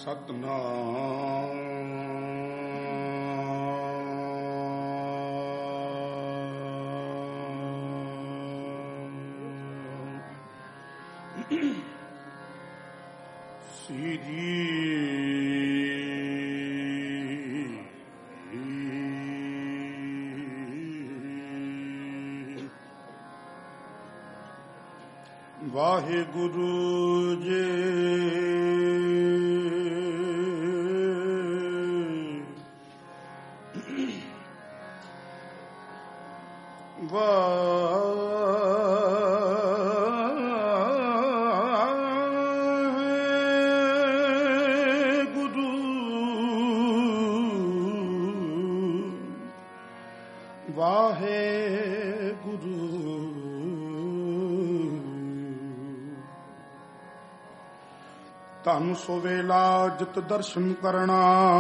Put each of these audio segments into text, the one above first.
ਸਤਨਾਮ ਸੀਰੀ ਵਾਹਿਗੁਰੂ ਜੀ ਧੰਨ ਸੋ ਵੇਲਾ ਜਿਤ ਦਰਸ਼ਨ ਕਰਨਾ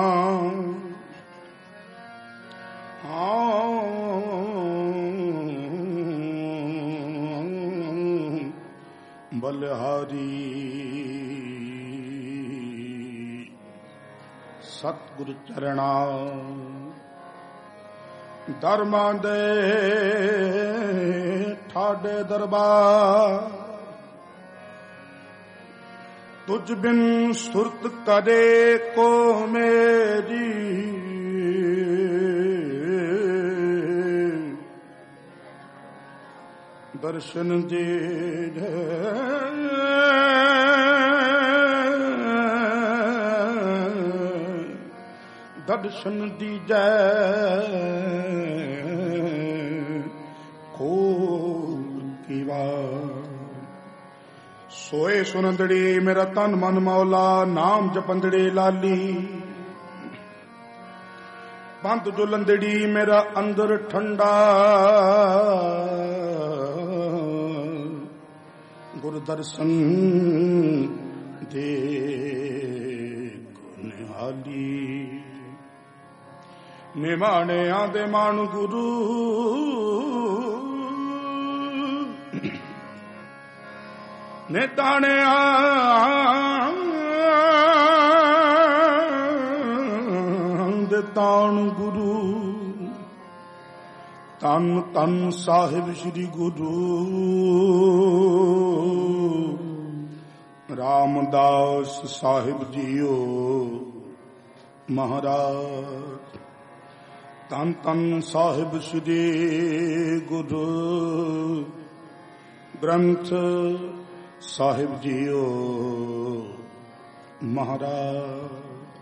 ਬਲਿਹਾਰੀ ਸਤਿਗੁਰ ਚਰਣਾ ਧਰਮਾਂ ਦੇ ਠਾਡੇ ਦਰਬਾਰ ਤੁਝ ਬਿਨ ਸੁਰਤ ਕਦੇ ਕੋ ਮੇਰੀ ਦਰਸ਼ਨ ਦੇ ਦਰਸ਼ਨ ਦੀਜੈ ਖੋਲ ਕੀ ਵਾਰ ਸੋਏ ਸੁਨੰਦੜੀ ਮੇਰਾ ਤਨ ਮਨ ਮੌਲਾ ਨਾਮ ਜਪੰਦੜੀ ਲਾਲੀ ਬੰਦ ਜੁਲੰਦੜੀ ਮੇਰਾ ਅੰਦਰ ਠੰਡਾ ਗੁਰ ਦਰਸ਼ਨ ਦੇ ਗੁਨਹਾਲੀ ਨਿਮਾਣਿਆਂ ਦੇ ਮਾਣ ਗੁਰੂ ਨੇ ਤਾਣਿਆ ਦੇ ਤਾਣ ਗੁਰੂ ਤਨ ਤਨ ਸਾਹਿਬ ਸ੍ਰੀ ਗੁਰੂ ਰਾਮਦਾਸ ਸਾਹਿਬ ਜੀਓ ਮਹਾਰਾਜ ਤਨ ਤਨ ਸਾਹਿਬ ਸ੍ਰੀ ਗੁਰੂ ਗ੍ਰੰਥ ਸਾਹਿਬ ਜੀਓ ਮਹਾਰਾਜ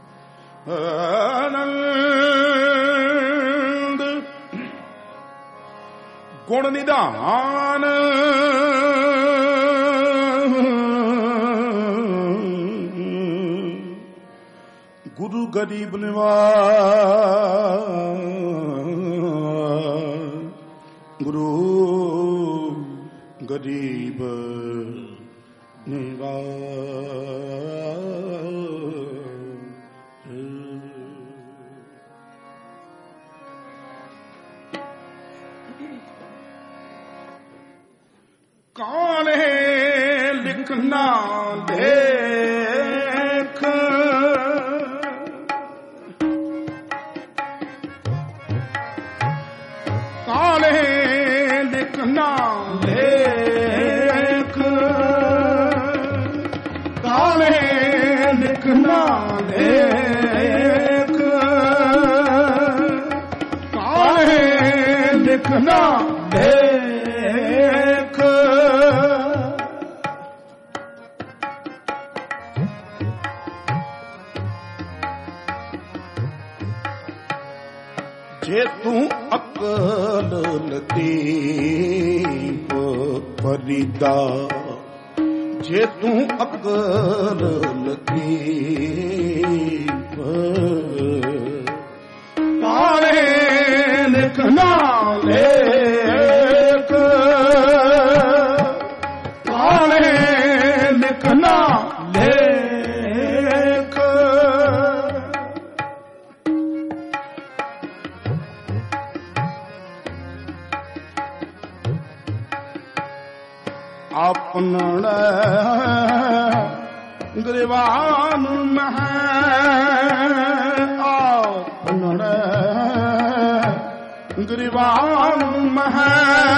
ਆਨੰਦ ਗੁਣ ਨਿਧਾਨ ਗੁਰੂ ਗਰੀਬ ਨਿਵਾਜ ਗੁਰੂ ਗਰੀਬ ਕੌਣ ਹੈ ਲਿਖਣਾ ਲੇਖ ਕੌਣ ਹੈ ਲਿਖਣਾ ਲੇਖ ਕੌਣ ਹੈ ਲਿਖਣਾ ਲੇਖ ਕੌਣ ਹੈ ਲਿਖਣਾ ਲੇਖ ਜੇ ਤੂੰ ਅਕਲ ਲਤੀਫ ਫਰੀਦਾ ਜੇ ਤੂੰ ਅਕਲ ਲਤੀਫ ਕਾਲੇ ਲਿਖਣਾ ਲੇਖ ਕਾਲੇ ਲਿਖਣਾ ਲੇਖ ਆਪਣਾ ਗਰੀਬਾਨ ਮਹਿ ਆਪਨੜੇ ਗਰੀਬਾਨ ਮਹਿ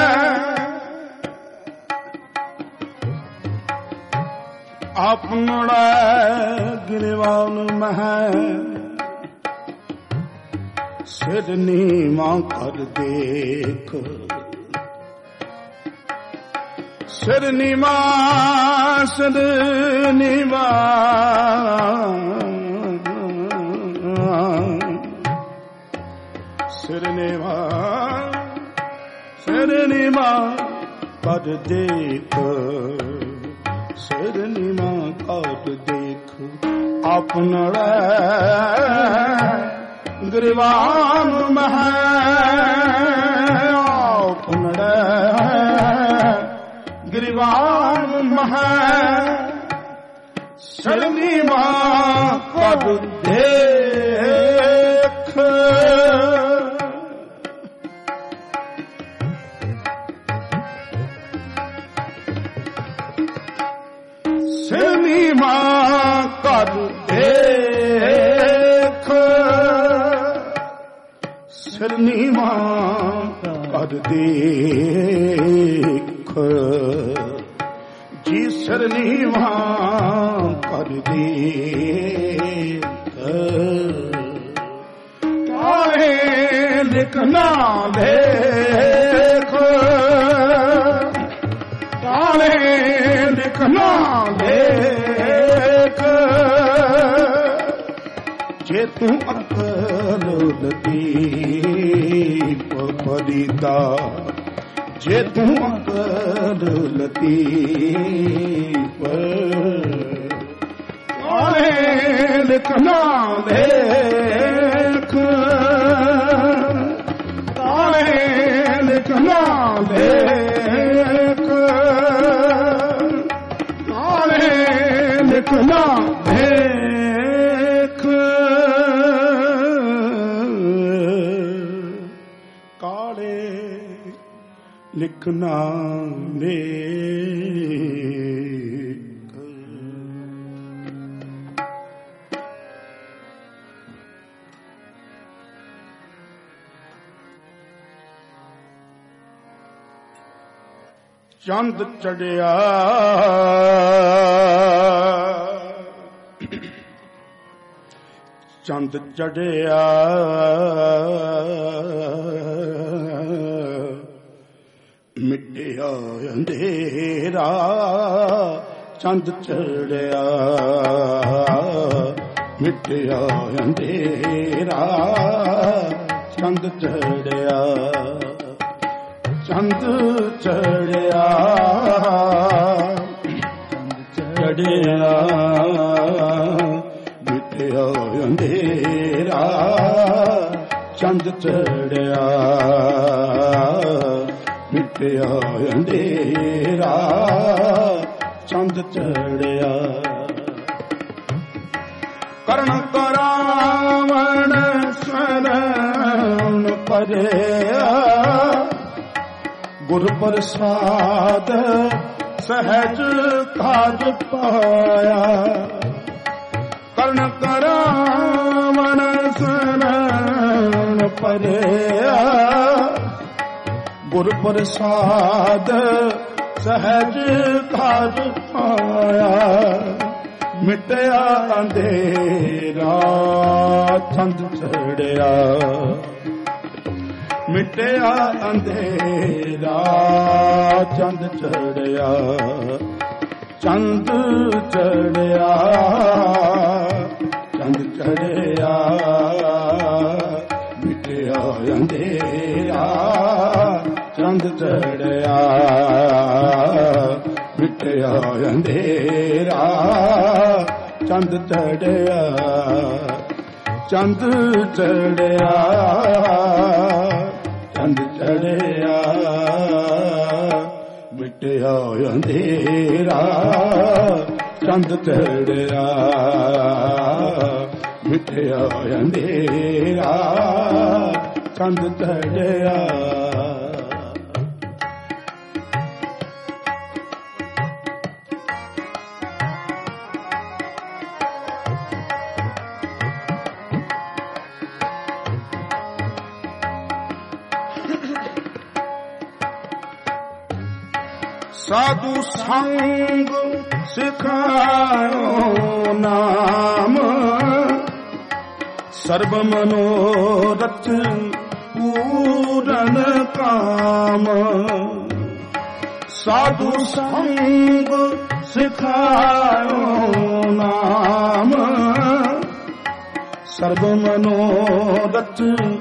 ਆਪਨੜੇ ਗਰੀਬਾਨ ਮਹਿ ਸਿਰ ਨੀਵਾਂ ਕਰ ਦੇਖ ਸਿਰ ਨੀਵਾਂ ਸਿਰ ਨੀਵਾਂ ਸਿਰ ਨੀਵਾਂ ਸਿਰ ਨੀਵਾਂ ਕਰ ਦੇਖ ਸਿਰ ਨੀਵਾਂ ਕਰ ਦੇਖ ਆਪਨੜੇ ਗਰੀਬਾਨ ਮਹਿ ਆਪਨੜੇ ਗਰੀਬਾਨ ਮਹਿ ਸਿਰ ਨੀਵਾਂ ਕਰ ਦੇਖ ਸਿਰ ਨੀਵਾਂ ਕਰ ਦੇਖ ਸਿਰ ਨੀਵਾਂ ਕਰ ਦੇਖ ਜੀ ਸਿਰ ਨੀਵਾਂ ਕਰ ਦੇਖ ਕਾਹੇ ਲਿਖਣਾ ਦੇਖ ਕਾਹੇ ਲਿਖਣਾ ਦੇਖ ਜੇ ਤੂੰ ਅਕਲ ਲਤੀਫ ਫਰੀਦਾ ਜੇ ਤੂੰ ਅਕਲ ਲਤੀਫ ਕਾਹੇ ਲਿਖਣਾ ਦੇਖ ਕਾਹੇ ਲਿਖਣਾ ਦੇਖ ਕਾਹੇ ਲਿਖਣਾ ਦੇਖ ਕਾਲੇ ਲਿਖਣਾ ਦੇਖ ਚੰਦ ਚੜਿਆ ਚੰਦ ਚੜਿਆ ਮਿਟਿਆ ਅੰਧੇਰਾ ਚੰਦ ਚੜਿਆ ਮਿਟਿਆ ਅੰਧੇਰਾ ਚੰਦ ਚੜਿਆ ਚੰਦ ਚੜਿਆ ਚੜਿਆ ਮਿਟਿਆ ਅੰਧੇਰਾ ਚੰਦ ਚੜਿਆ ਮਿਟਿਆ ਅੰਧੇਰਾ ਚੰਦ ਚੜਿਆ ਕਰਨ ਕਰਾਵਣ ਸ਼ਰਨ ਪਰਿਆ ਗੁਰ ਪ੍ਰਸਾਦ ਸਹਿਜ ਕਾਜ ਪਾਇਆ ਕਰਨ ਕਰਾਵਣ ਸ਼ਰਨ ਪਰਿਆ ਗੁਰ ਪ੍ਰਸਾਦ ਸਹਿਜ ਕਾਜ ਪਾਇਆ ਮਿਟਿਆ ਅੰਧੇਰਾ ਚੰਦ ਚੜਿਆ ਮਿਟਿਆ ਅੰਧੇਰਾ ਚੰਦ ਚੜਿਆ ਚੰਦ ਚੜਿਆ ਚੰਦ ਚੜਿਆ ਮਿਟਿਆ ਅੰਧੇਰਾ ਚੰਦ ਚੜਿਆ ਮਿਟਿਆ ਅੰਧੇਰਾ ਚੰਦ ਚੜਿਆ ਚੰਦ ਚੜਿਆ ਚੰਦ ਚੜਿਆ ਮਿਟਿਆ ਅੰਧੇਰਾ ਚੰਦ ਚੜਿਆ ਮਿਟਿਆ ਅੰਧੇਰਾ ਚੰਦ ਚੜਿਆ ਸਾਧੂ ਸੰਗ ਸਿਖਾਇਓ ਨਾਮ, ਸਰਬ ਮਨੋਰਥ ਪੂਰਨ ਕਾਮ। ਸਾਧੂ ਸੰਗ ਸਿਖਾਇਓ ਨਾਮ, ਸਰਬ ਮਨੋਰਥ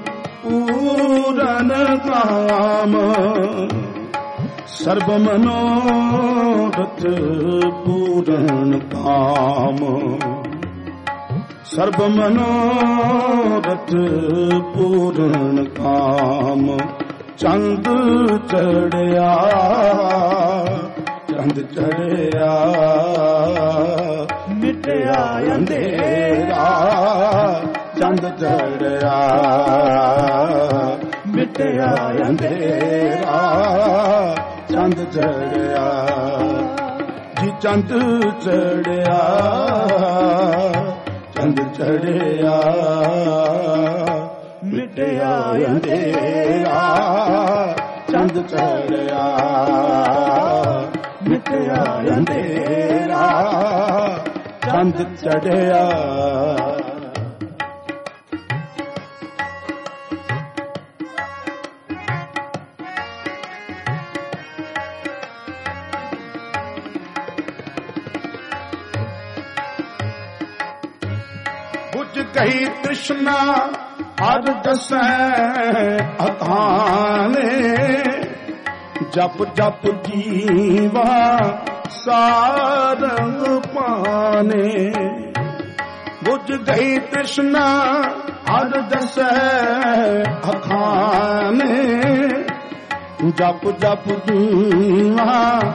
ਪੂਰਨ ਕਾਮ। ਸਰਬ ਮਨੋਰਥ ਪੂਰਨ ਕਾਮ, ਸਰਬ ਮਨੋਰਥ ਪੂਰਨ ਕਾਮ। ਚੰਦ ਚੜਿਆ, ਚੰਦ ਚੜਿਆ, ਮਿਟਿਆ ਅੰਧੇਰਾ। ਚੰਦ ਚੜਿਆ, ਮਿਟਿਆ ਅੰਧੇਰਾ। ਚੰਦ ਚੜਿਆ ਜੀ, ਚੰਦ ਚੜਿਆ, ਚੰਦ ਚੜਿਆ, ਮਿਟਿਆ ਅੰਧੇਰਾ। ਚੰਦ ਚੜਿਆ, ਮਿਟਿਆ ਅੰਧੇਰਾ। ਚੰਦ ਚੜਿਆ। ਬੁਝ ਗਈ ਤ੍ਰਿਸ਼ਨਾ ਹਰ ਦਸੈ ਅਖਾਣੇ। ਜਪ ਜਪ ਜੀਵਾ ਸਾਰੰਗ ਪਾਣੇ। ਬੁਝ ਗਈ ਤ੍ਰਿਸ਼ਨਾ ਹਰ ਦਸੈ ਅਖਾਣੇ। ਜਪ ਜਪ ਜੀਵਾ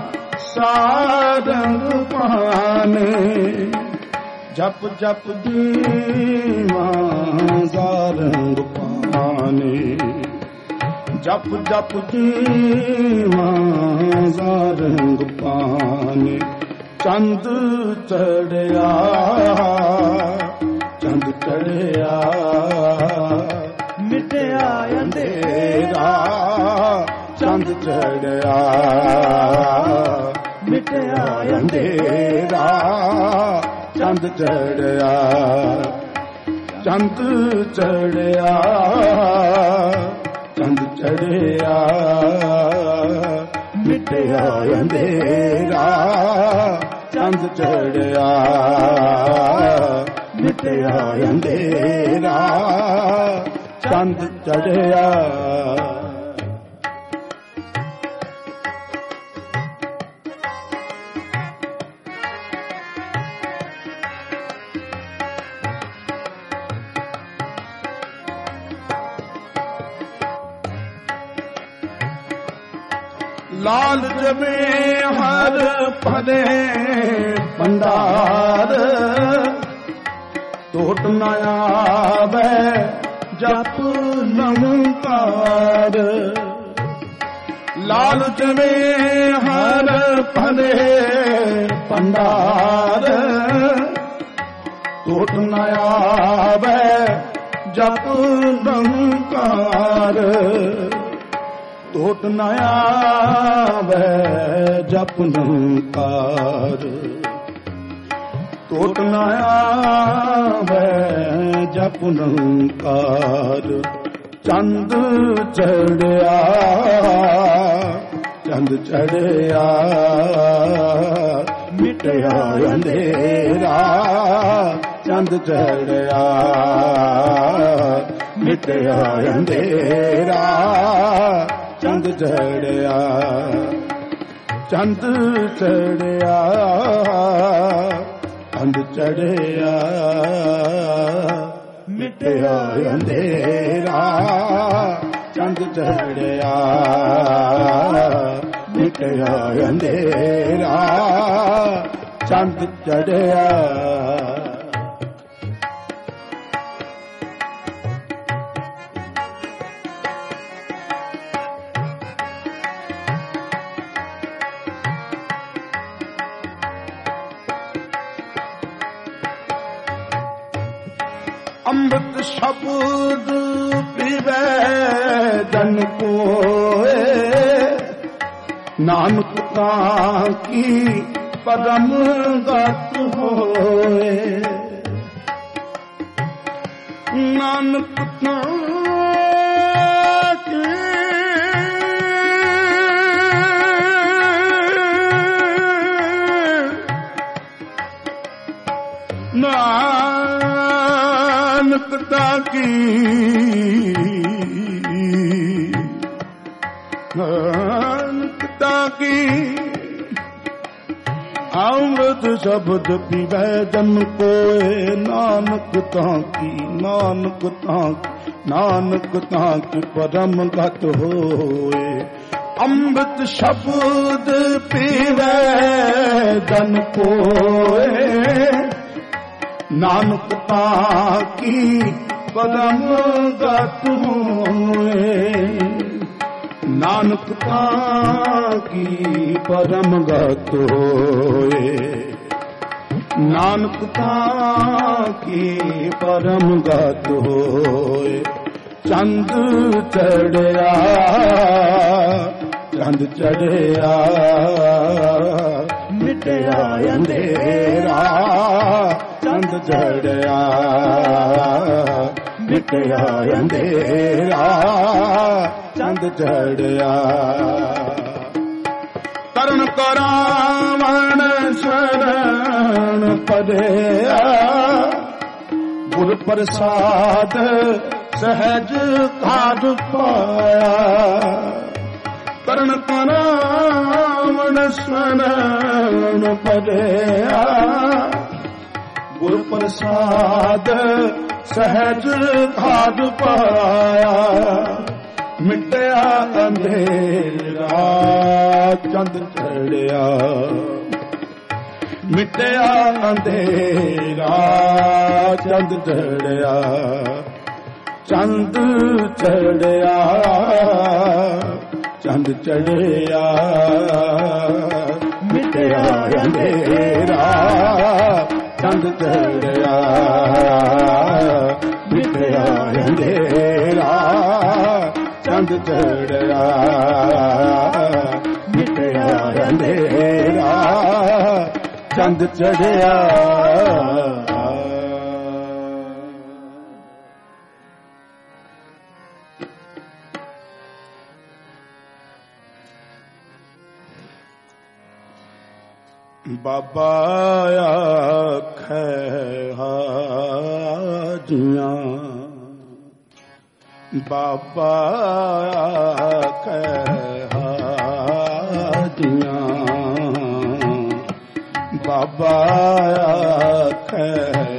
ਸਾਰੰਗ ਪਾਣੇ। ਜਪ ਜਪ ਜੀਵਾ ਸਾਰੰਗ ਪਾਣੇ। ਜਪ ਜਪ ਜੀਵਾ ਸਾਰੰਗ ਪਾਣੇ। ਚੰਦ ਚੜਿਆ, ਚੰਦ ਚੜਿਆ, ਮਿਟਿਆ ਅੰਧੇਰਾ। ਚੰਦ ਚੜਿਆ, ਮਿਟਿਆ ਅੰਧੇਰਾ। ਚੰਦ ਚੜਿਆ, ਚੰਦ ਚੜਿਆ, ਚੰਦ ਚੜਿਆ, ਮਿਟਿਆ ਅੰਧੇਰਾ। ਚੰਦ ਚੜਿਆ, ਮਿਟਿਆ ਅੰਧੇਰਾ। ਚੰਦ ਚੜਿਆ। ਲਾਲ ਜਵੇ ਹਰ ਭਰੇ ਭੰਡਾਰ। ਟੋਟ ਨ ਆਵੇ ਜਪ ਨਮਕਾਰ। ਲਾਲ ਜਵੇ ਹਰ ਭਰੇ ਭੰਡਾਰ। ਟੋਟ ਨ ਆਵੇ ਜਪ ਨਮਕਾਰ। ਟੋਟ ਨ ਆਵੇ ਜਪ ਨਮਕਾਰ। ਟੋਟ ਨ ਆਵੇ ਜਪ ਨਮਕਾਰ। ਚੰਦ ਚੜਿਆ, ਚੰਦ ਚੜਿਆ, ਮਿਟਿਆ ਅੰਧੇਰਾ। ਚੰਦ ਚੜਿਆ, ਮਿਟਿਆ ਅੰਧੇਰਾ। ਚੰਦ ਚੜਿਆ, ਚੰਦ ਚੜਿਆ, ਚੰਦ ਚੜਿਆ, ਮਿਟਿਆ ਅੰਧੇਰਾ। ਚੰਦ ਚੜਿਆ, ਮਿਟਿਆ ਅੰਧੇਰਾ। ਚੰਦ ਚੜਿਆ। ਅੰਮ੍ਰਿਤ ਸ਼ਬਦ ਪੀਵੇ ਜਨ ਕੋਏ। ਨਾਨਕ ਤਾਂ ਕੀ ਪਰਮ ਗਤ ਹੋਏ। ਨਾਨਕ ਤਾਂ ਕੀ ਨਾਨਕ ਤਾਂ ਕੀ ਨਾਨਕ ਤਾਂ ਕੀ ਅੰਮ੍ਰਿਤ ਸ਼ਬਦ ਪੀਵੈ ਜਨ ਕੋਏ। ਨਾਨਕ ਤਾਂ ਕੀ ਨਾਨਕ ਤਾਂ ਕੀ ਪਰਮ ਗਤ ਹੋਏ। ਅੰਮ੍ਰਿਤ ਸ਼ਬਦ ਪੀਵੈ ਜਨ ਕੋਏ। ਨਾਨਕ ਤਾਂ ਕੀ ਪਰਮ ਗਤ ਹੋਏ। ਨਾਨਕ ਤਾਂ ਕੀ ਪਰਮ ਗਤ ਹੋਏ। ਨਾਨਕ ਤਾਂ ਕੀ ਪਰਮ ਗਤ ਹੋਏ। ਚੰਦ ਚੜਿਆ ਚੰਦ ਚੜਿਆ ਮਿਟਿਆ ਅੰਧੇਰਾ। ਚੰਦ ਚੜਿਆ ਮਿਟਿਆ ਅੰਧੇਰਾ। ਚੰਦ ਚੜਿਆ ਤਰਨ ਕਰਾਵਣ ਸ਼ਰਨ ਪਰਿਆ। ਗੁਰ ਪ੍ਰਸਾਦ ਸਹਿਜ ਕਾਜ ਪਾਇਆ। ਤਰਨ ਕਰਾਵਣ ਸ਼ਰਨ ਪਰਿਆ। ਗੁਰ ਪ੍ਰਸਾਦ ਸਹਿਜ ਕਾਜ ਪਾਇਆ। ਮਿਟਿਆ ਅੰਧੇਰਾ ਚੰਦ ਚੜਿਆ। ਮਿਟਿਆ ਅੰਧੇਰਾ ਚੰਦ ਚੜਿਆ। ਚੰਦ ਚੜਿਆ ਚੰਦ ਚੜਿਆ ਮਿਟਿਆ ਅੰਧੇਰਾ। ਚੰਦ ਚੜਿਆ ਮਿਟਿਆ ਅੰਧੇਰਾ। ਚੰਦ ਚੜਿਆ ਮਿਟਿਆ ਅੰਧੇਰਾ। ਚੰਦ ਚੜਿਆ। ਬਾਬਾ ਆਖੈ ਹਾਜੀਆਂ। ਬਾਬਾ ਆਖੈ ਹਾਜੀਆਂ। ਬਾਬਾ ਆਖੈ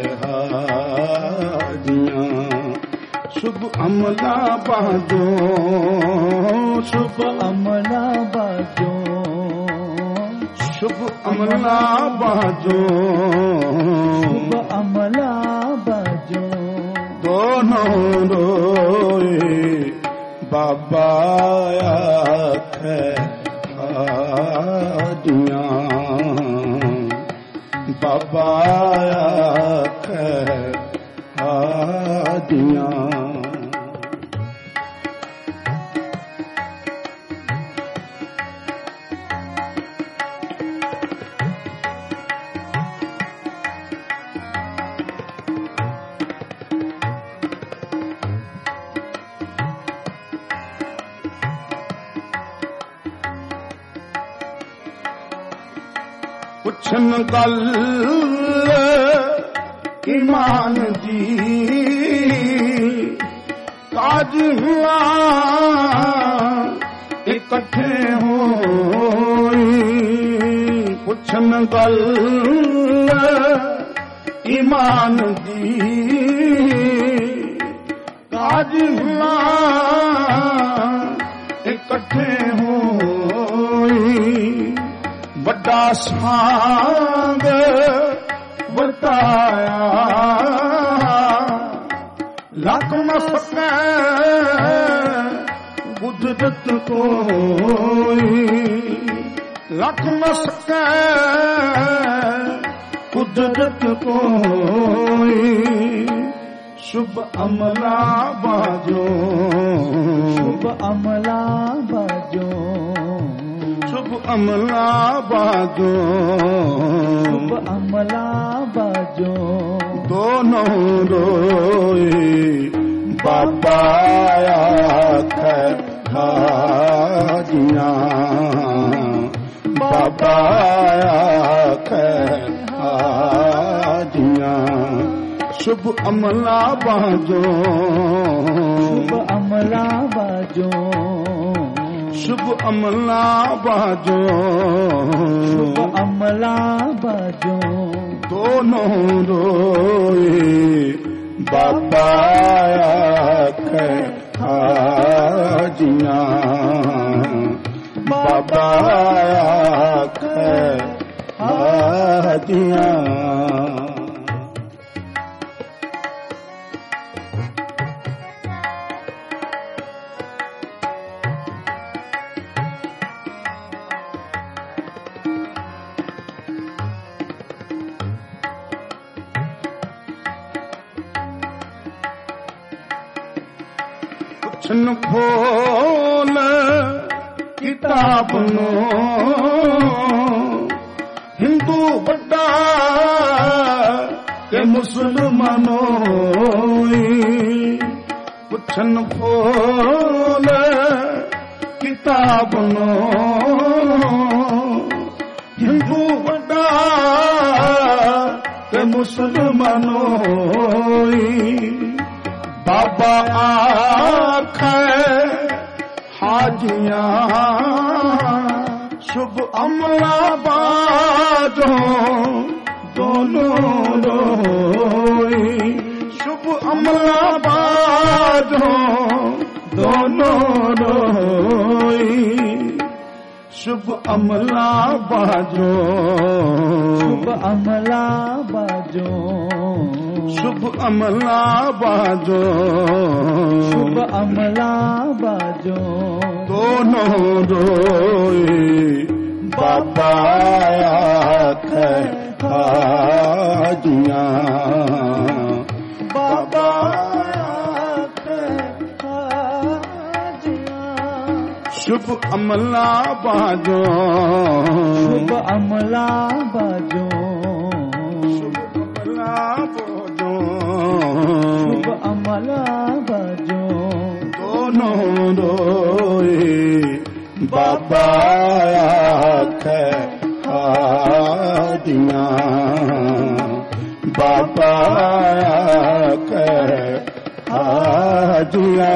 ਹਾਜੀਆਂ। ਸ਼ੁਭ ਅਮਲਾ ਬਾਜੋ ਸ਼ੁਭ ਅਮਲਾ ਬਾਜੋ। ਸ਼ੁਭ ਅਮਲਾ ਬਾਜੋ ਸ਼ੁਭ ਅਮਲਾ ਬਾਜੋ। ਦੋਨੋਂ ਰੋਏ ਬਾਬਾ ਆਖੈ ਹਾਜੀਆਂ। ਬਾਬਾ ਆਖੈ ਹਾਜੀਆਂ। ਪੁੱਛਣ ਗੱਲ ਈਮਾਨ ਦੀ ਕਾਜ ਹੁਆ ਇਕੱਠੇ ਹੋਈ। ਪੁੱਛਣ ਗੱਲ ਈਮਾਨ ਦੀ ਕਾਜ ਹੁਆ ਇਕੱਠੇ ਹੋਈ। ਵੱਡਾ ਸਾਂਗ ਵਰਤਾਇਆ ਲੱਖ ਨਾ ਸਕੈ ਕੁਦਰਤ ਕੋਈ। ਲੱਖ ਨਾ ਸਕੈ ਕੁਦਰਤ ਕੋਈ। शुभ अमला बाजो शुभ अमला बाजो शुभ शुभ अमला बाजो, शुभ अमला बाजो, दोनों रोए बाबा आखे हाजियां, बाबा आखे हाजियां। शुभ अमला बाजो, शुभ अमला बाजो, शुभ अमला बाजो, शुभ अमला बाजो, दोनों रोए बाबा आखे हाजियां, बाबा आखे हाजियां। खोल किताब नो हिंदू बड़ा के मुसलमानो, पुछन खोल किताब नो हिंदू बड़ा के मुसलमानो, बाबा आखे हाजियां, शुभ अमला बाजो, दोनों रोई, शुभ अमला बाजो, दोनों रोई, शुभ अमला बाजो, शुभ अमला बाजो, शुभ अमला बाजो, शुभ अमला बाजो, दोनों रोए बाबा आखे हाजियां, बाबा आखे हाजियां। शुभ अमला बाजो, शुभ अमला बाजो, शुभ अमला बाजो, शुभ अमला बाजो, दोनों रोए बाबा आखे हाजियां, बाबा आखे हाजियां।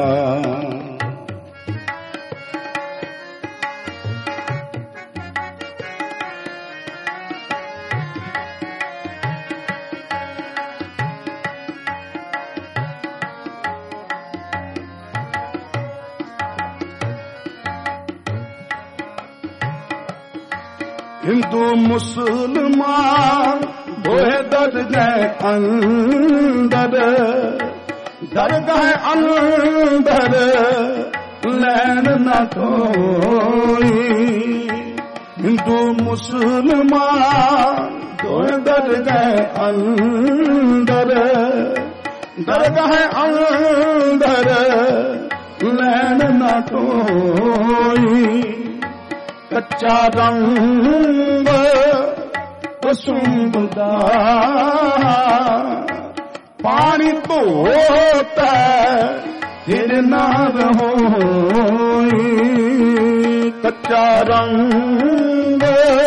हिंदू मुसलमान दोहे दरगाह अंदर, दरगाह अंदर लैन न कोई, हिंदू मुसलमान दोहे दरगाह अंदर, दरगाह अंदर लैन न कोई, कच्चा रंग सुंददा पानी धोता फिर ना रहो, कच्चा रंग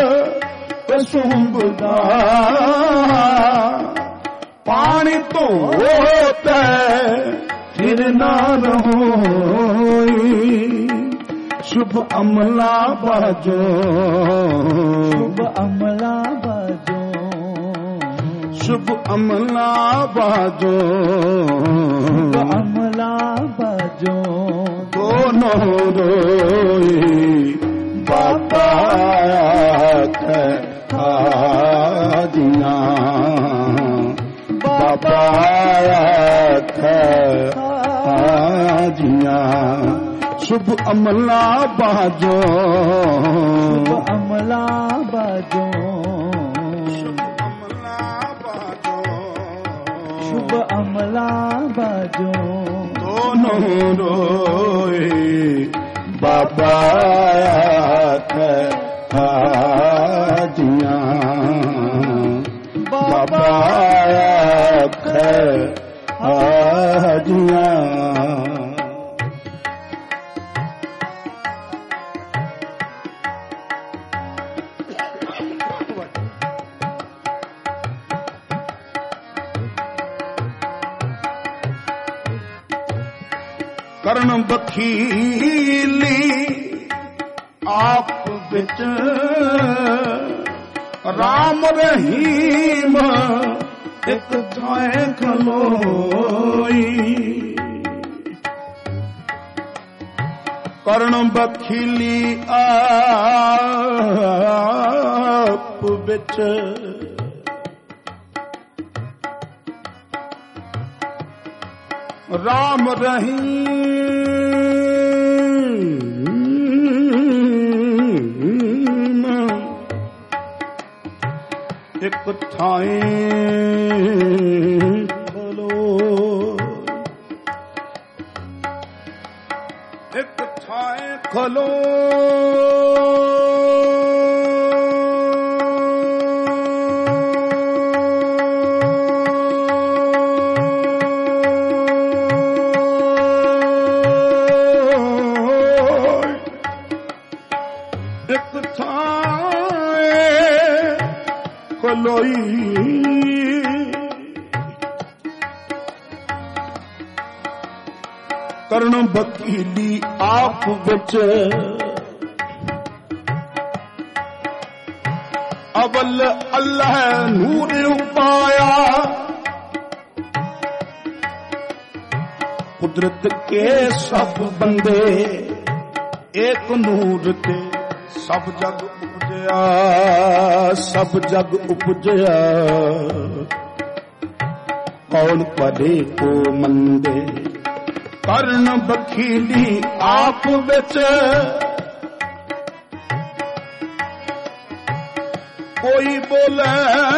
सुंददा पानी धोता फिर ना रहो, शुभ अमला बाजो, शुभ अमला बाजो, शुभ अमला बाजो, शुभ अमला बाजो, दोनों रोए बाबा आखे हाजियां, बाबा आखे हाजियां। शुभ अमला बाजो, शुभ अमला बाजो, शुभ अमला बाजो, शुभ अमला बाजो, दोनों रोए बाबा आखे ਕਰਨ ਬਖੀਲੀ ਆਪ ਵਿੱਚ ਰਾਮ ਰਹੀਮ ਇੱਕ ਥਾਂ ਖਲੋਈ ਕਰਨ ਬਖੀਲੀ ਆਪ ਵਿੱਚ ਰਾਮ ਰਹੀਮ ਇੱਕ ਥਾਂ ਖਲੋ ਇੱਕ ਥਾਂ ਖਲੋ ਖਲੋਈ ਕਰਨ ਬਖੀਲੀ ਆਪ ਵਿੱਚ ਅਵਲ ਅੱਲਾਹ ਨੂਰ ਉਪਾਇਆ ਕੁਦਰਤ ਕੇ ਸਭ ਬੰਦੇ ਇੱਕ ਨੂਰ ਤੇ ਸਭ ਜਗ ਸਭ ਜਗ ਉਪਜਿਆ ਕੌਣ ਪੜੇ ਕੋ ਮੰਦੇ ਕਰਨ ਬਖੀਲੀ ਆਪ ਵਿੱਚ ਕੋਈ ਬੋਲੇ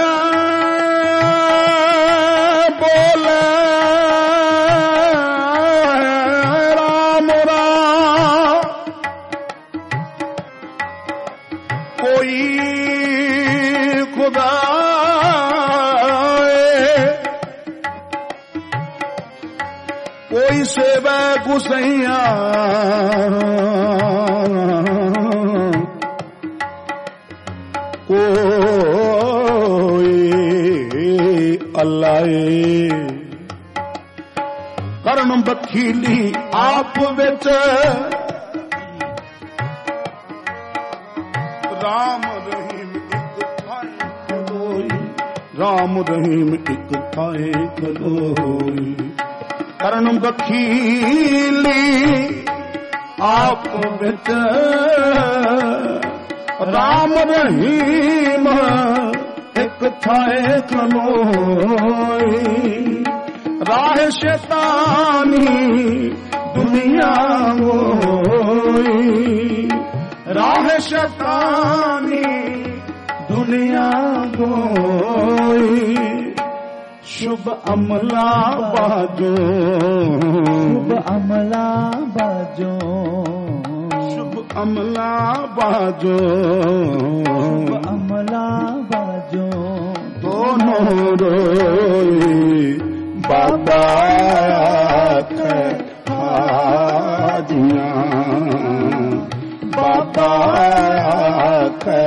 ਬੋਲੇ ਰਾਮ ਰਾਮ ਕੋਈ ਖੁਦਾ ਕੋਈ ਸੇਵਾ ਗੁਸਈਆ ਕੋਈ ਅੱਲਾਹ ਕਰਨ ਬਖੀਲੀ ਆਪ ਵਿੱਚ ਰਾਮ ਰਹੀਮ ਇੱਕ ਥਾਂ ਖਲੋਈ ਰਾਮ ਰਹੀਮ ਇੱਕ ਥਾਂ ਖਲੋਈ ਕਰਨ ਬਖੀਲੀ ਆਪ ਵਿੱਚ ਰਾਮ ਰਹੀਮ ਇੱਕ ਥਾਂ ਖਲੋਈ ਰਾਹ ਸ਼ੈਤਾਨੀ ਦੁਨੀਆ ਹੋਈ ਰਾਹ ਸ਼ੈਤਾਨੀ ਦੁਨੀਆ ਹੋਈ शुभ अमला बाजो शुभ अमला बाजो शुभ अमला बाजो शुभ अमला बाजो दोनों रोई बाबा के हाजियां बाबा के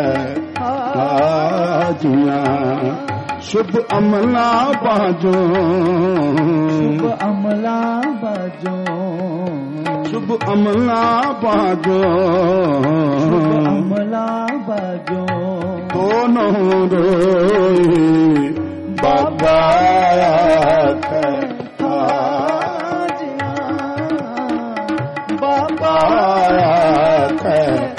हाजियां शुभ अमला बाजो शुभ अमला बाजो शुभ अमला बाजो शुभ अमला बाजो दोनों रोई बाबा के हाजियां बाबा के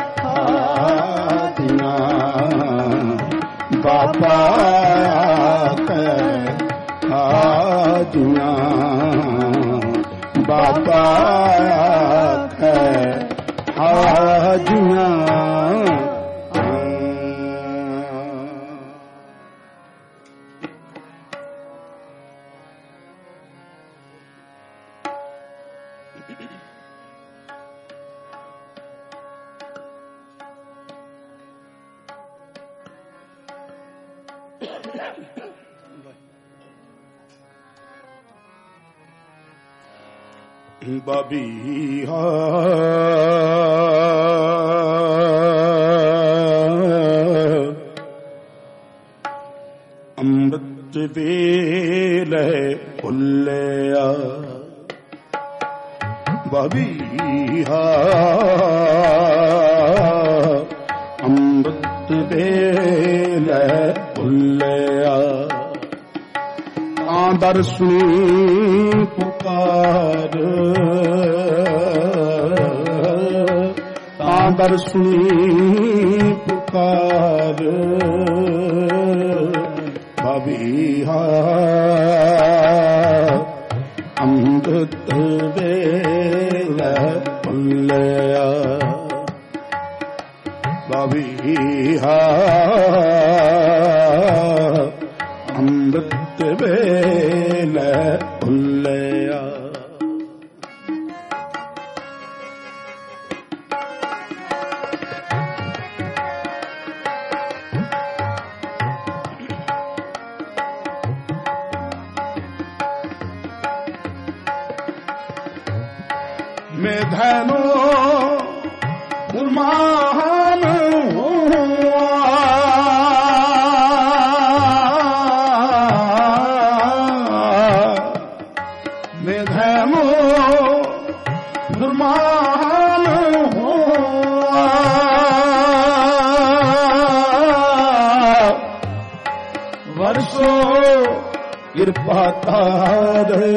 हाजियां बाबा हाजियां बाबा के हाजियां बबीहा अमृत वेले भुल्लिया ਬਬੀਹਾ ਅੰਮ੍ਰਿਤ ਵੇਲੇ ਭੁੱਲਿਆ ਤਾਂ ਦਰਸ਼ਨੀ ਪੁਕਾਰ ਤਾਂ ਦਰਸ਼ਨੀ ਪੁਕਾਰ ਬਬੀਹਾ ਅੰਮ੍ਰਿਤ ਵੇਲੇ ਭੁੱਲਿਆ ਬਬੀਹਾ ਅੰਮ੍ਰਿਤ ਵੇਲੇ ਭੁੱਲਿਆ ਮੇਧਨੋ ਗੁਰਮਾਨ ਮੇਧਨੋ ਗੁਰਮਾਨ ਵਰਸੋ ਕਿਰਪਾ ਤਾਰੇ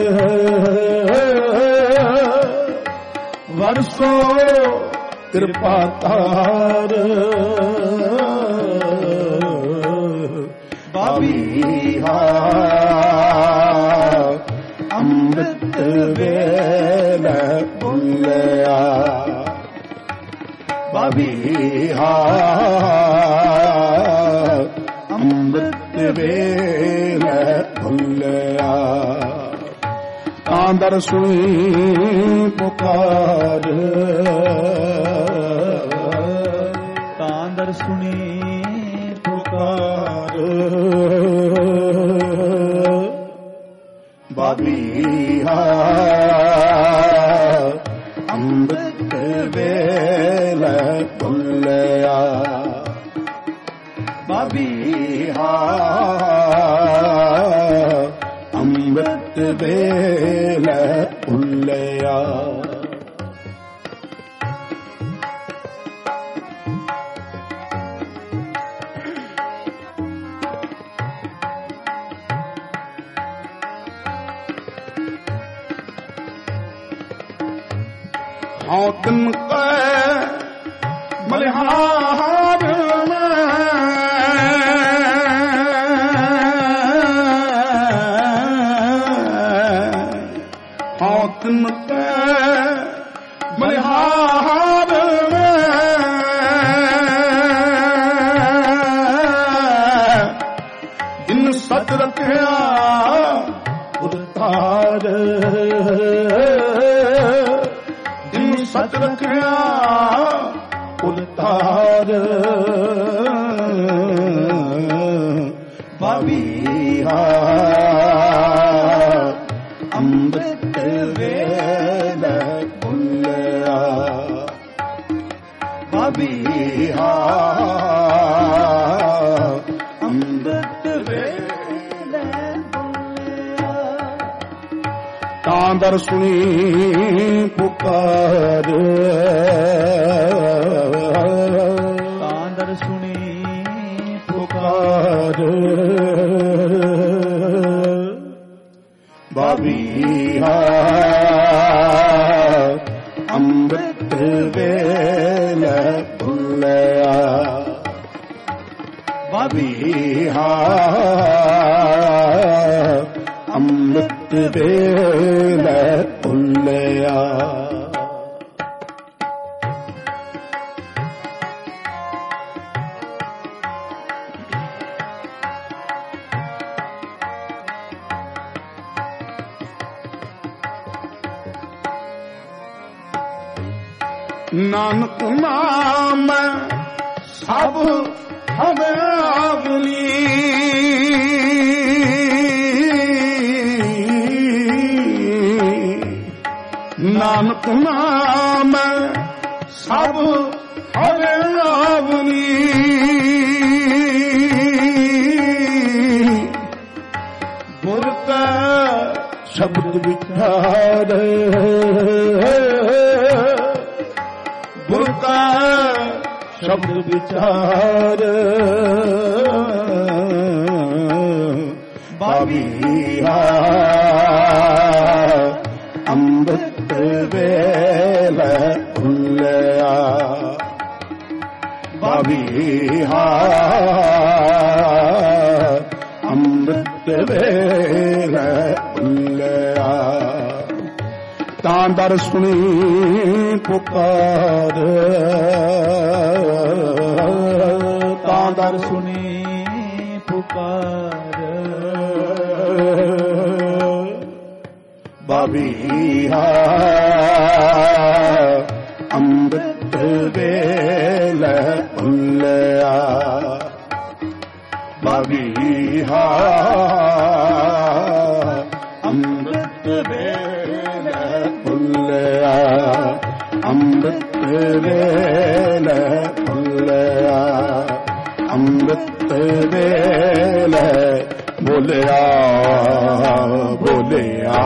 ਵਰਸੋ ਕਿਰਪਾ ਤਾਰ ਬਬੀਹਾ ਅੰਮ੍ਰਿਤ ਵੇਲੇ ਭੁੱਲਿਆ ਬਬੀਹਾ ਅੰਮ੍ਰਿਤ ਵੇਲੇ ਭੁੱਲਿਆ ਤਾਂ ਦਰਸ਼ਨੀ ਪੁਕਾਰ ਤਾਂ ਦਰਸ਼ਨੀ ਪੁਕਾਰ ਬਬੀਹਾ ਅੰਮ੍ਰਿਤ ਵੇਲੇ ਭੁੱਲਿਆ ਬਬੀਹਾ ਅੰਮ੍ਰਿਤ ਵੇਲੇ ਭੁੱਲਿਆ ਹਉ ਤਿਨ ਕੈ ਮਲਿਹਾਰ ਹਉ ਤਿਨ ਕੈ ਮਲਿਹਾਰ ਜਿਨ ਸਤ ਰਖਿਆ ਉਤਾਰ ਸਤ ਰਖਿਆ ਉਤਾਰ ਬਬੀਹਾ ਅੰਮ੍ਰਿਤ ਵੇਲੇ ਭੁੱਲਿਆ ਬਬੀਹਾ ਅੰਮ੍ਰਿਤ ਵੇਲੇ ਭੁੱਲਿਆ ਤਾਂ ਦਰਸ਼ਨੀ ਪੁਕਾਰ ਤਾਂ ਦਰਸ਼ਨੀ ਪੁਕਾਰ ਬਬੀਹਾ ਅੰਮ੍ਰਿਤ ਵੇਲੇ ਭੁੱਲਿਆ ਬਬੀਹਾ ਅੰਮ੍ਰਿਤ ਵੇਲੇ ਭੁੱਲਿਆ ਨਾਨਕ ਨਾਮ ਸਭ ਹਵਾਵਲੀ ਨਾਨਕ ਨਾਮ ਸਭ ਹਵਾਵਲੀ ਗੁਰ ਕਾ ਸ਼ਬਦ ਵਿਚਾਰ ਸ਼ਬਦ ਵਿਚਾਰ ਬਾਬੀਹਾ ਅੰਮ੍ਰਿਤ ਵੇਲੇ ਭੁੱਲਿਆ ਬਾਬੀਹਾ ਅੰਮ੍ਰਿਤ ਵੇਲੇ ਭੁੱਲਿਆ ਤਾਂ ਦਰ ਸੁਣੀ ਪੁਕਾਰ ਤਾਂ ਦਰ ਸੁਣੀ ਪੁਕਾਰ ਬਾਬੀਹਾ ਅੰਮ੍ਰਿਤ ਵੇਲੇ ਭੁੱਲਿਆ ਬਾਬੀਹਾ ਅੰਮ੍ਰਿਤ ਵੇਲੇ ਭੁੱਲਿਆ ਅੰਮ੍ਰਿਤ ਵੇਲੇ ਭੁੱਲਿਆ ਅੰਮ੍ਰਿਤ ਵੇਲੇ ਭੁੱਲਿਆ ਭੁੱਲਿਆ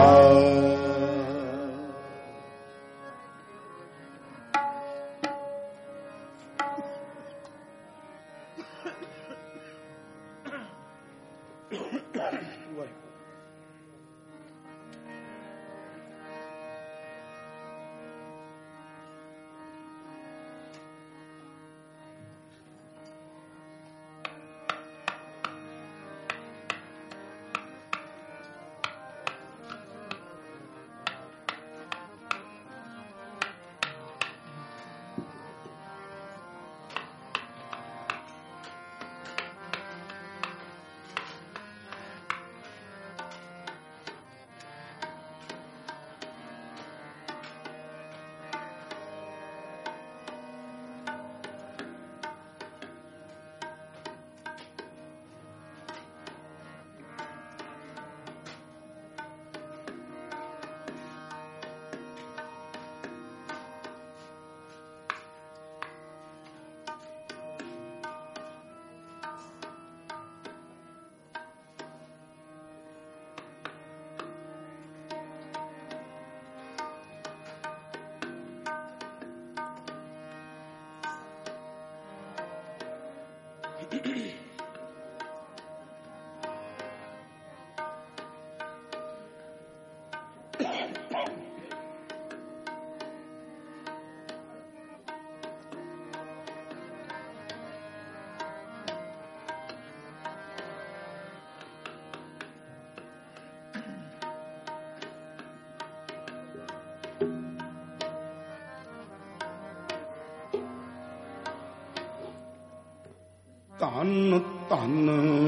ਧੰਨ ਧੰਨ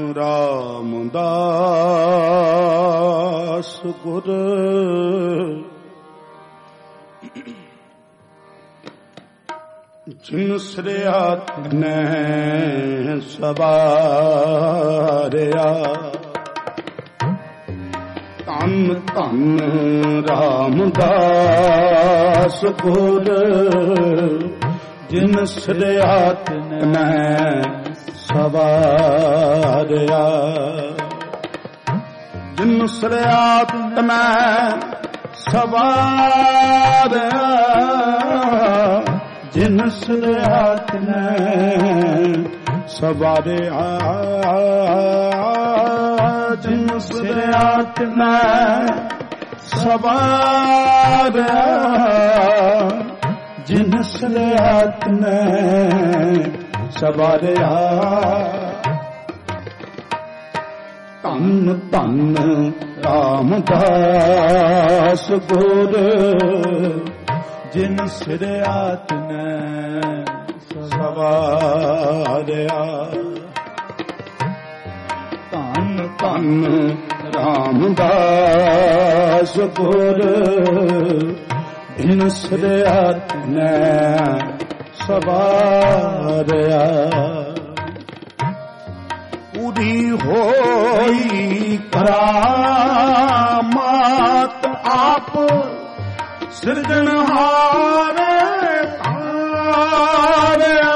ਰਾਮਦਾਸ ਗੁਰ ਜਿਨ ਸ੍ਰਿਆਤ ਨੇ ਸਵਾਰਿਆ ਧੰਨ ਧੰਨ ਰਾਮਦਾਸ ਗੁਰ ਜਿਨ ਸ੍ਰਿਆਤ ਨੇ ਸਵਾਰਿਆ ਜਿਨ ਸ੍ਰਿਆਤ ਮੈਂ ਸਵਾਰਿਆ ਜਿਨ ਸ੍ਰਿਆਤ ਮੈਂ ਸਵਾਰਿਆ ਜਿਨ ਸ੍ਰਿਆਤ ਮੈਂ ਸਵਾਰਿਆ ਜਿਨ ਸ੍ਰਿਆਤ ਮੈਂ ਸਵਾਰਿਆ ਧੰਨ ਧੰਨ ਰਾਮਦਾਸ ਗੁਰ ਜਿਨ ਸ੍ਰਿਆਤ ਨੇ ਸਵਾਰਿਆ ਧੰਨ ਧੰਨ ਰਾਮਦਾਸ ਗੁਰ ਜਿਨ ਸ੍ਰਿਆਤ ਨੇ ਸਵਾਰਿਆ ਪੂਰੀ ਹੋਈ ਕਰਾਮਾਤ ਆਪ ਸਿਰਜਣਹਾਰ ਤਾਰਿਆ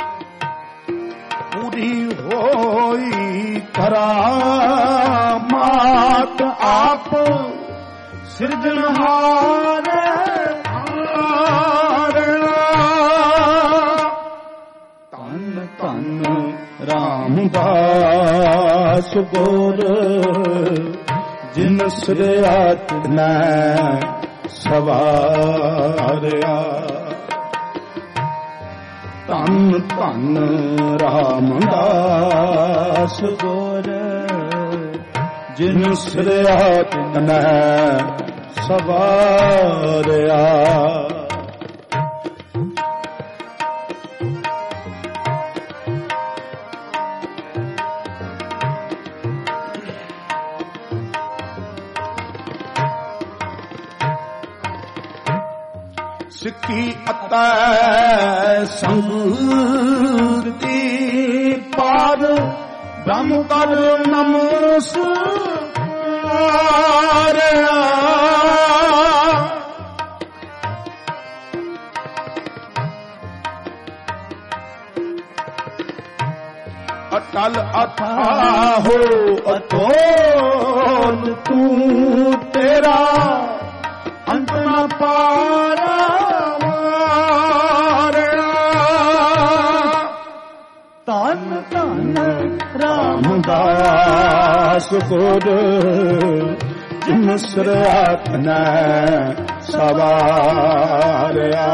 ਪੂਰੀ ਹੋਈ ਕਰਾਮਾਤ ਆਪ ਆਪ ਸਿਰਜਣਹਾਰ ਧੰਨ ਧੰਨ ਰਾਮਦਾਸ ਗੁਰ ਜਿਨ ਸਿਰਜਤ ਨੈ ਸਵਾਰਿਆ ਧੰਨ ਧੰਨ ਰਾਮਦਾਸ ਗੁਰ ਜਿਨ ਸਿਰਜਤ ਨੈ ਸਵਾਰਿਆ ਸਿੱਖੀ ਅਤੈ ਸੰਗਤੀ ਪਾਰ ਬ੍ਰਹਮ ਕਰ ਨਮਸਕਾਰਿਆ ਅਟਲ ਅਥਾਹੋ ਅਤੋਲ ਤੂੰ ਤੇਰਾ ਅੰਤ ਨ ਪਾਰਾ ਧੰਨ ਧੰਨ ਰਾਮਦਾਸ ਗੁਰ ਜਿਨ ਸਿਰਜਤ ਨੈ ਸਵਾਰਿਆ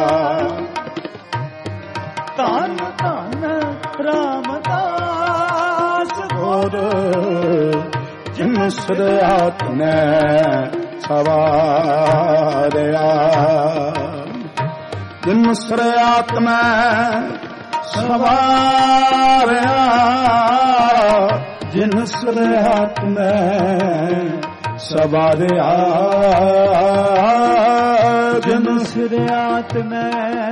ਧੰਨ ਧੰਨ ਰਾਮਦਾਸ ਗੁਰ ਜਿਨ ਸਿਰਜਤ ਨੈ ਸਵਾਰਿਆ ਜਿਨ ਸਿਰਜਤ ਨੈ ਸਵਾਰਿਆ ਜਿਨ ਸਿਰਜਤ ਨੈ ਸਵਾਰਿਆ ਜਿਨ ਸਿਰਜਤ ਨੈ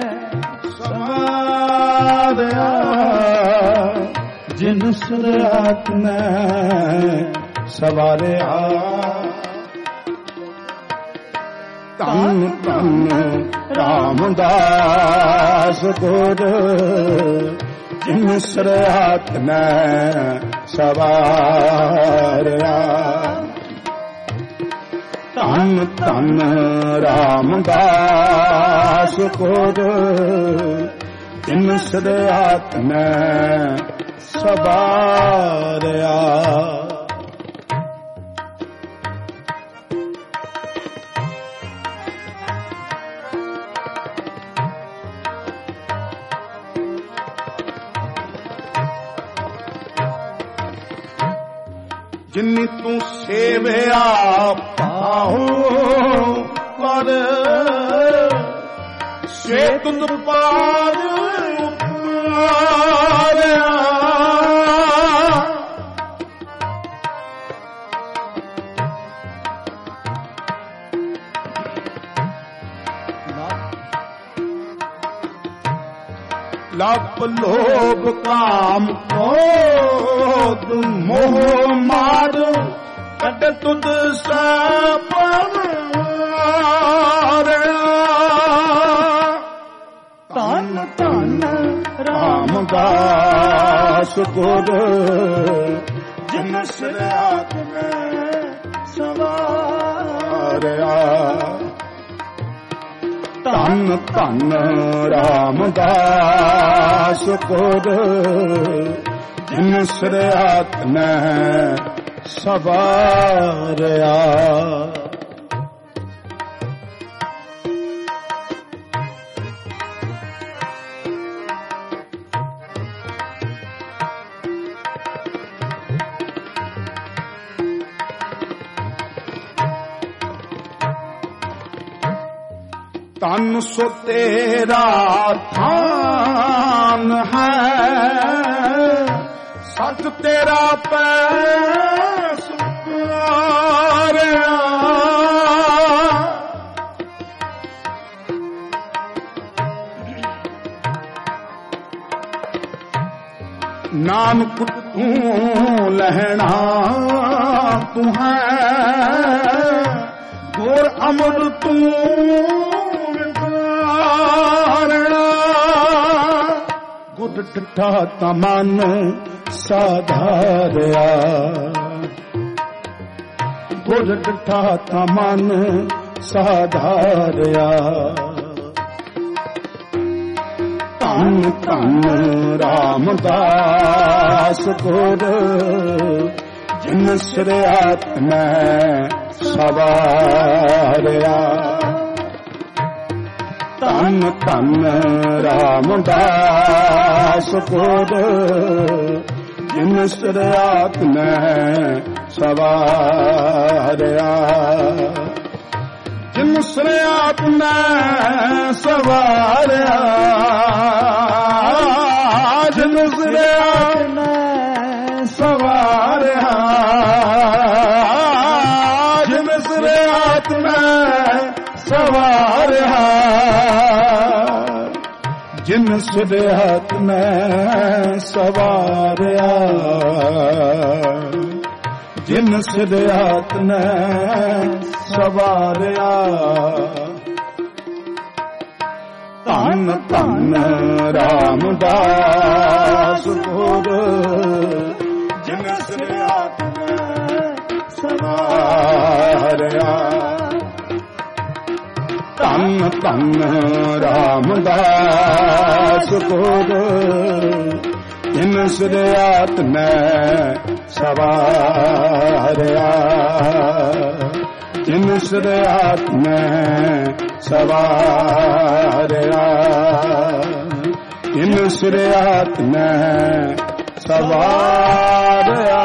ਸਵਾਰਿਆ ਜਿਨ ਸਿਰਜਤ ਨੈ ਸਵਾਰਿਆ ਧੰਨ ਧੰਨ ਰਾਮਦਾਸ ਗੁਰ ਜਿਨ ਸਿਰਜਤ ਨੈ ਸਵਾਰਿਆ ਧੰਨ ਧੰਨ ਰਾਮਦਾਸ ਗੁਰ ਜਿਨ ਸਿਰਜਤ ਨੈ ਸਵਾਰਿਆ ਜਿਨੀ ਤੂੰ ਸੇਵਿਆ ਪਾਹੋ ਕਰ ਸੇ ਤੁਧ ਪਾਰ ਉਤਾਰਿਆ ਲੱਭ ਲੋਭ ਕਾਮ ਕ੍ਰੋਧ ਮੋਹ ਮਾਰ ਕੱਢ ਤੁਧ ਸਭ ਮਾਰਿਆ ਧੰਨ ਧੰਨ ਰਾਮਦਾਸ ਗੁਰ ਜਿਨ ਸਿਰਜਤ ਨੈ ਸਵਾਰਿਆ ਧੰਨ ਧੰਨ ਰਾਮਦਾਸ ਗੁਰ ਜਿਨ ਸਿਰਜਤ ਨੈ ਸਵਾਰਿਆ ਤਨ ਸੋ ਤੇਰਾ ਥਾਨ ਹੈ ਸਤ ਤੇਰਾ ਪੈਸ ਪਿਆਰਿਆ ਨਾਨਕ ਤੂੰ ਲਹਿਣਾ ਤੂੰ ਹੈ ਗੁਰ ਅਮਰ ਤੂੰ ਗੁਰ ਡਿਠਾ ਤਾਂ ਮਨ ਸਾਧਾਰਿਆ ਗੁਰ ਡਠਾ ਤਾਂ ਮਨ ਸਾਧਾਰਿਆ। ਧੰਨ ਧੰਨ ਰਾਮਦਾਸ ਗੁਰ ਜਿਨ ਸਿਰ ਆਤਮੈ ਸਵਾਰਿਆ। ਧੰਨ ਧੰਨ ਰਾਮਦਾਸ ਗੁਰ ਜਿਨ ਸਿਰ ਆਤਮੈ ਸਵਾਰਿਆ। ਜਿਨ ਸਿਰ ਆਤਮੈ ਸਵਾਰਿਆ। ਜਿਨ ਸਿਰ ਆਤਮੈ ਸਵਾਰਿਆ। ਜਿਨ ਸਿਰ ਆਤਮੈ ਸਵਾਰਿਆ। ਜਿਨ ਸਿਰ ਆਤਮੈ ਸਵਾਰਿਆ। ਜਿਨ ਸਿਰ ਆਤਮੈ ਸਵਾਰਿਆ। ਧੰਨ ਧੰਨ ਰਾਮਦਾਸ ਗੁਰ ਜਿਨ ਸਿਰ ਆਤਮੈ ਸਵਾਰਿਆ। ਧੰਨ ਧੰਨ ਰਾਮਦਾਸ ਗੁਰ ਜਿਨ ਸਿਰ ਆਤਮੈ ਸਵਾਰਿਆ। ਜਿਨ ਸਿਰ ਆਤਮੈ ਸਵਾਰਿਆ। ਜਿਨ ਸਿਰ ਆਤਮੈ ਸਵਾਰਿਆ।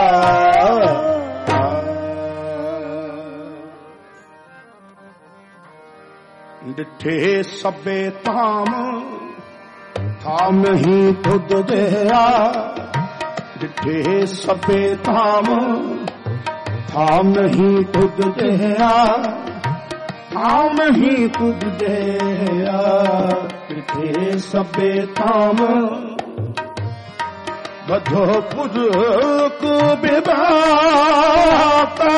ਡਿਠੇ ਸਭੇ ਧਾਮ ਧਾਮ ਨਹੀਂ ਤੁਧ ਜਿਹਾ। ਡਿਠੇ ਸਭੇ ਧਾਮ ਧਾਮ ਨਹੀਂ ਤੁਧ ਜਿਹਾ। ਧਾਮ ਨਹੀਂ ਤੁਧ ਜਿਹਾ। ਡਿਠੇ ਸਭੇ ਧਾਮ ਬਧੋ ਪੁਰਖ ਵਿਦਾਤਾ।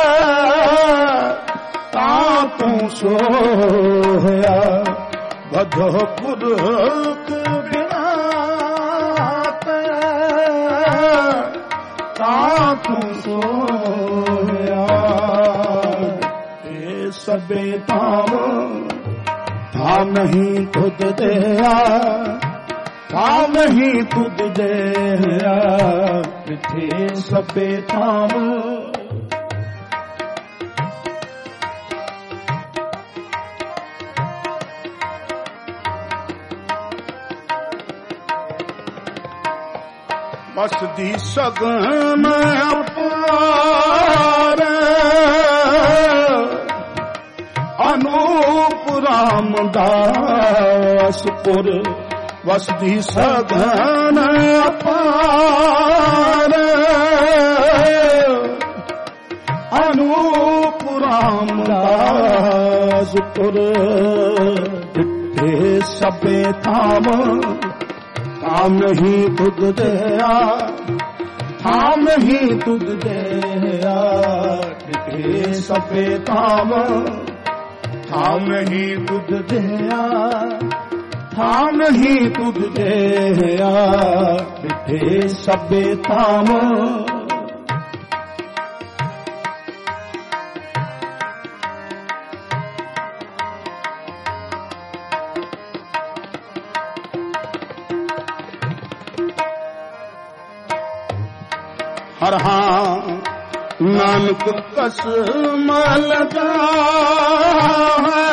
ਤਾਂ ਤੂੰ ਸੋਇਆ ਬਧੋ ਪੁਰਖ ਵਿਦਾਤਾ। ਤਾਂ ਤੂੰ ਸੋਇਆ। ਇਹ ਸਭੇ ਧਾਮ ਧਾਮ ਨਹੀਂ ਤੁਧ ਜਿਹਾ। ਧਾਮ ਨਹੀਂ ਤੁਧ ਜਿਹਾ। ਜਿੱਥੇ ਸਭੇ ਧਾਮ ਵਸਦੀ ਸਗਨ ਅਪਾਰ। ਅਨੂਪ ਰਾਮਦਾਸ ਪੁਰ ਵਸਦੀ ਸਗਨ ਅਪਾਰ। ਅਨੂਪ ਰਾਮਦਾਸ ਪੁਰ ਡਿਠੇ ਸਭੇ ਧਾਮ ਧਾਮ ਨਹੀਂ ਤੁਧ ਜਿਹਾ। ਧਾਮ ਨਹੀਂ ਤੁਧ ਜਿਹਾ। ਡਿਠੇ ਸਭੇ ਧਾਮ ਧਾਮ ਨਹੀਂ ਤੁਧ ਜਿਹਾ। ਧਾਮ ਨਹੀਂ ਤੁਧ ਜਿਹਾ। ਡਿਠੇ ਸਭੇ ਧਾਮ ਹਰ ਹਾਂ ਨਾਨਕ ਕਸਮ ਲਗਾ ਹੈ।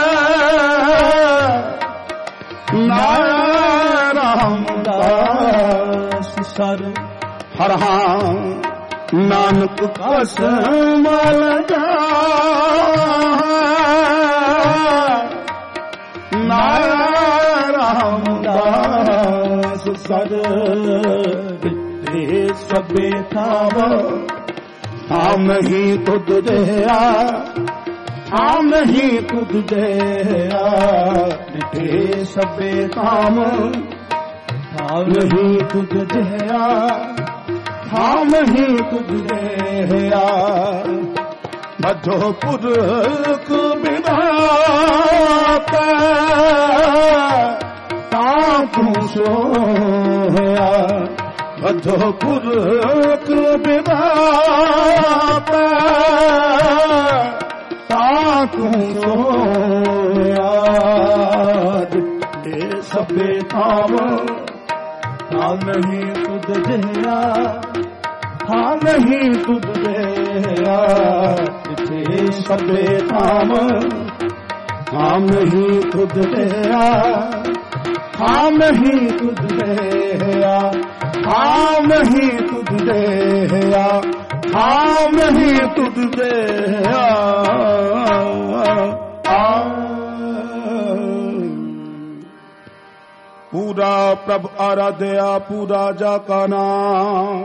ਨਾਮ ਰਾਮਦਾਸ ਸਰ ਹਰ ਹਾਂ ਨਾਨਕ ਕਸਮ ਲਗਾ ਹੈ। ਨਾਮ ਰਾਮਦਾਸ ਸਰ ਡਿਠੇ ਸਭੇ ਧਾਮ ਧਾਮ ਨਹੀਂ ਤੁਧ ਜਿਹਾ। ਧਾਮ ਨਹੀਂ ਤੁਧ ਜਿਹਾ। ਡਿਠੇ ਸਭੇ ਧਾਮ ਧਾਮ ਨਹੀਂ ਤੁਧ ਜਿਹਾ। ਧਾਮ ਨਹੀਂ ਤੁਧ ਜਿਹਾ। ਬਧੋ ਪੁਰਖ ਵਿਦਾਤਾ। ਤਾਂ ਤੂੰ ਸੋਇਆ ਅਧੋ ਪੁਰਖ ਵਿਦਾਤਾ ਤਾ ਤੂੰ ਸੋਇਆ ਇਹ ਸਭੇ ਥਾਮ ਹਾਂ ਨਹੀਂ ਤੁਧ ਜਿਹਾ ਹਾਂ ਨਹੀਂ ਤੁਧ ਜਿਹਾ ਇਥੇ ਸਭੇ ਥਾਮ ਹਾਂ ਨਹੀਂ ਤੁਧ ਜਿਹਾ ਹਾਂ ਨਹੀਂ ਤੁਧ ਜਿਹਾ ਹਾਂ ਨਹੀਂ ਤੁਧ ਜਿਹਾ ਹਾਂ ਨਹੀਂ ਤੁਧ ਜਿਹਾ पूरा प्रभ आराध्या पूरा जाका नाम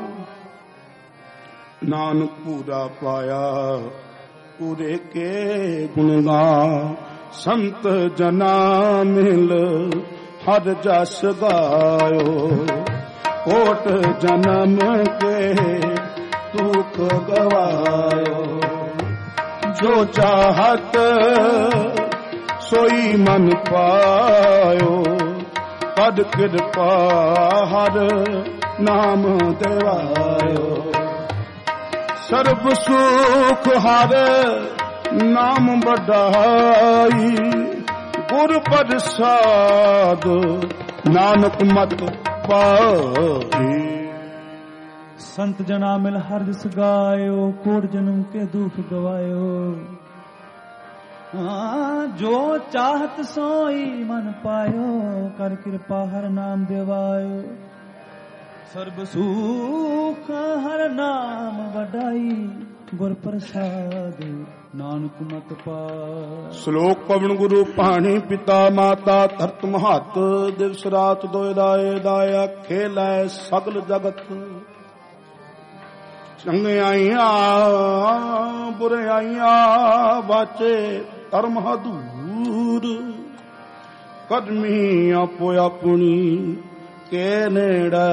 नानक पूरा पाया पूरे के गुण गा संत जना मिल हर जस गायो कोट जन्म के दुख गवायो जो चाहत सोई मन पायो पद कृपा हर नाम देवायो सर्व सुख हर नाम बढ़ाई गुर प्रसाद नानक मत पाई संत जना मिल हर दिस गायो कोट जन्म के दुख गवायो जो चाहत सोई मन पायो कर कृपा हर नाम देवायो सर्ब सुख हर नाम वडाई गुर प्रसाद नानक मत पाय श्लोक पवन गुरु पाणी पिता माता धरत महत दिवस रात दोय दाए दाया खेलै सगल जगत चंगियाइया बुराइया बाचे धर्म दूर कदमी आपो अपनी के नेड़े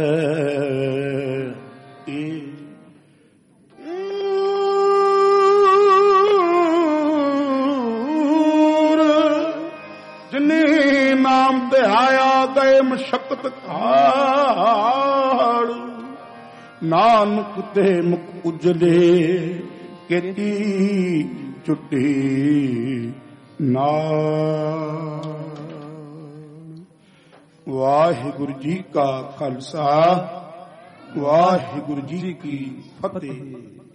जिन्नी नाम दिहाया गए मशक्कत खाड़ नानक ते मुख उजले केती चुट्टी ना वाहिगुरु जी का खालसा वाहिगुरु जी की फतेह।